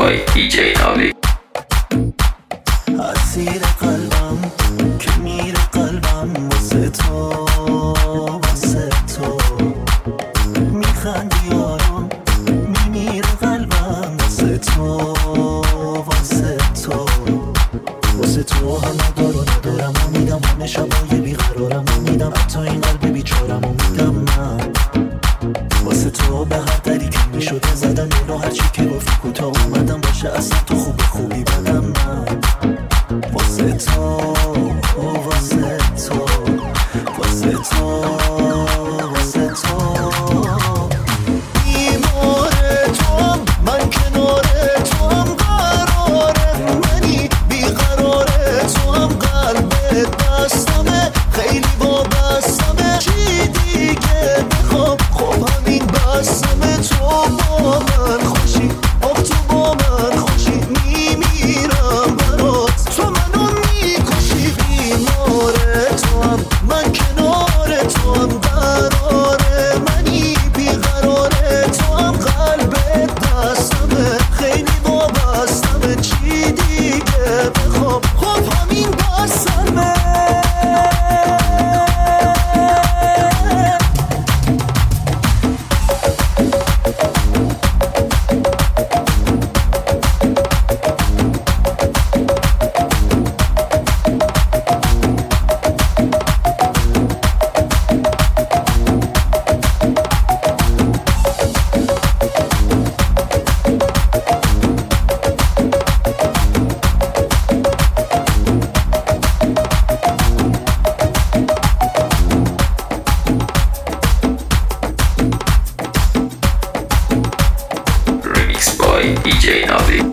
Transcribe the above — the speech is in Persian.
by DJ Navi. اسیر قلبم که میره قلبم واسه تو واسه تو میخندی آرام میمیره قلبم واسه تو واسه تو واسه تو همه دارو ندارم و میدم همه شبای بیقرارم و میدم حتی این قلب بیچارم و میدم من واسه تو به هر دری که میشده زدم اینو هرچی که گفتی کوتا اومدم باشه اصلا تو خوب خوبی بدم من واسه تو واسه تو واسه تو واسه تو بیمار توام من کنار توام قراره منی بیقرار توام قلبت بستمه خیلی وابستمه چی دیگه بخوام خب همین بستمه تو با من خوشی آخ تو با من خوشی میمیرم برات تو منو میکشی بیمار توام من کنار توام قراره منی بیقرار توام قلبت بستمه خیلی وابستمه چی دیگه بخوام خب همین بستمه Remix by DJ Navi.